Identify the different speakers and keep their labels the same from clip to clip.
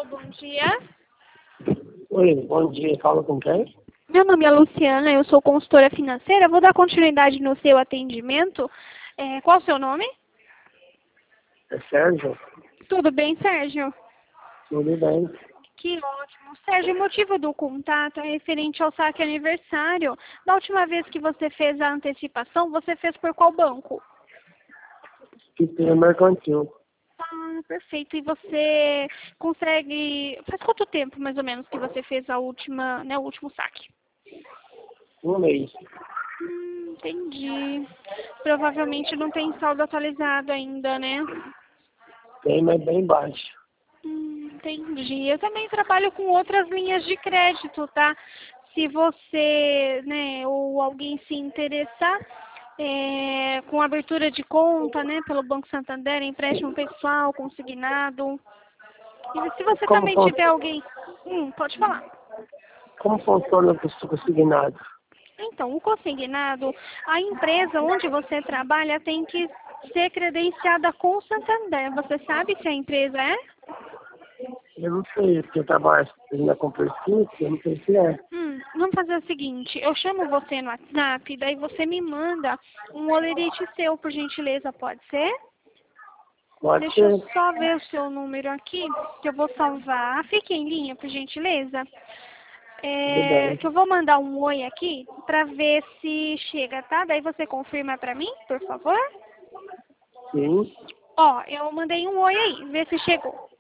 Speaker 1: bom dia.
Speaker 2: Oi, bom dia. Fala com quem?
Speaker 1: Meu nome é Luciana, eu sou consultora financeira. Vou dar continuidade no seu atendimento. Qual o seu nome?
Speaker 2: É Sérgio?
Speaker 1: Tudo bem, Sérgio?
Speaker 2: Tudo bem.
Speaker 1: Que ótimo. Sérgio, o motivo do contato é referente ao saque aniversário. Da última vez que você fez a antecipação, você fez por qual banco?
Speaker 2: Piscina Mercantil.
Speaker 1: Ah, perfeito. E você consegue... Faz quanto tempo, mais ou menos, que você fez a última, né, o último saque?
Speaker 2: Um mês.
Speaker 1: Entendi. Provavelmente não tem saldo atualizado ainda, né?
Speaker 2: Tem, mas bem baixo.
Speaker 1: Entendi. Eu também trabalho com outras linhas de crédito, tá? Se você, né, ou alguém se interessar, com abertura de conta, né, pelo Banco Santander, empréstimo pessoal, consignado. E se você
Speaker 2: Como,
Speaker 1: também tiver alguém... pode falar.
Speaker 2: como funciona o consignado?
Speaker 1: Então, o consignado, a empresa onde você trabalha tem que ser credenciada com o Santander. Você sabe se a empresa é?
Speaker 2: Eu não sei, porque eu trabalho na Comperfit, eu não sei se é.
Speaker 1: Vamos fazer o seguinte, eu chamo você no WhatsApp, daí você me manda um olerite seu, por gentileza, pode ser?
Speaker 2: Pode
Speaker 1: Deixa eu
Speaker 2: ser.
Speaker 1: só ver o seu número aqui, que eu vou salvar. Fique em linha, por gentileza.
Speaker 2: Tudo bem.
Speaker 1: Que eu vou mandar um oi aqui pra ver se chega, tá? Daí você confirma pra mim, por favor?
Speaker 2: Sim.
Speaker 1: Ó, eu mandei um oi aí, vê se chegou.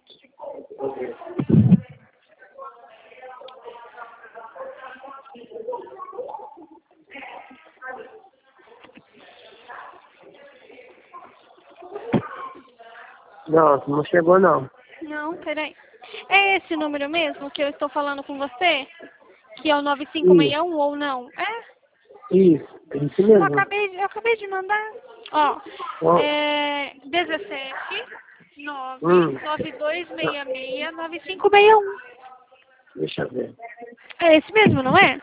Speaker 2: Não chegou não.
Speaker 1: Não, peraí. É esse número mesmo que eu estou falando com você? Que é o
Speaker 2: Isso,
Speaker 1: 9561 ou não? É?
Speaker 2: isso
Speaker 1: Eu
Speaker 2: mesmo.
Speaker 1: acabei de mandar. Ó,
Speaker 2: Ó,
Speaker 1: 17
Speaker 2: hum,
Speaker 1: 99266 9561.
Speaker 2: deixa eu ver.
Speaker 1: É esse mesmo, não é?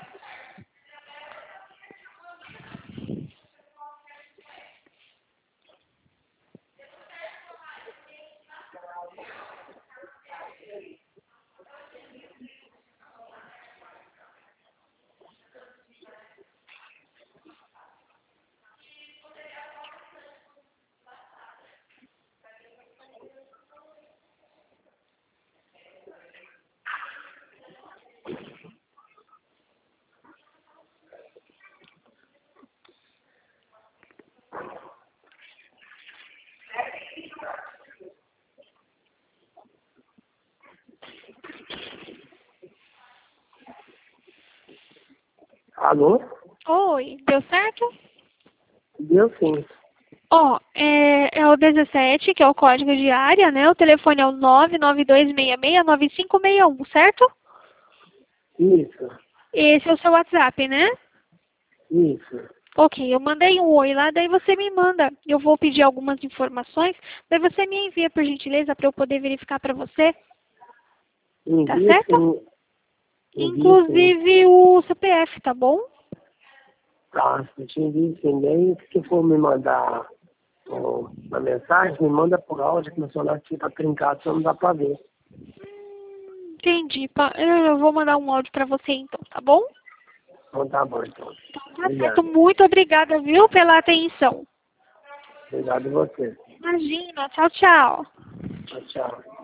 Speaker 2: Alô?
Speaker 1: Oi, deu certo?
Speaker 2: Deu sim.
Speaker 1: Ó, é o 17, que é o código de área, né? O telefone é o 992669561, certo?
Speaker 2: Isso,
Speaker 1: Esse é o seu WhatsApp, né?
Speaker 2: isso.
Speaker 1: Ok, eu mandei um oi lá, daí você me manda. Eu vou pedir algumas informações, daí você me envia, por gentileza, para eu poder verificar para você, tá
Speaker 2: Envia
Speaker 1: certo?
Speaker 2: sim. Envia sim.
Speaker 1: Inclusive o CPF, tá bom?
Speaker 2: Tá, eu te envio sim. Daí, se for me mandar uma mensagem, me manda por áudio, que meu celular aqui tá trincado, só não dá pra ver.
Speaker 1: Entendi. Eu vou mandar um áudio para você então, tá bom?
Speaker 2: Então tá bom, então.
Speaker 1: Então tá certo.
Speaker 2: Obrigado.
Speaker 1: Muito obrigada, viu, pela atenção.
Speaker 2: Obrigado a você.
Speaker 1: Imagina. Tchau, tchau.
Speaker 2: Tchau, tchau.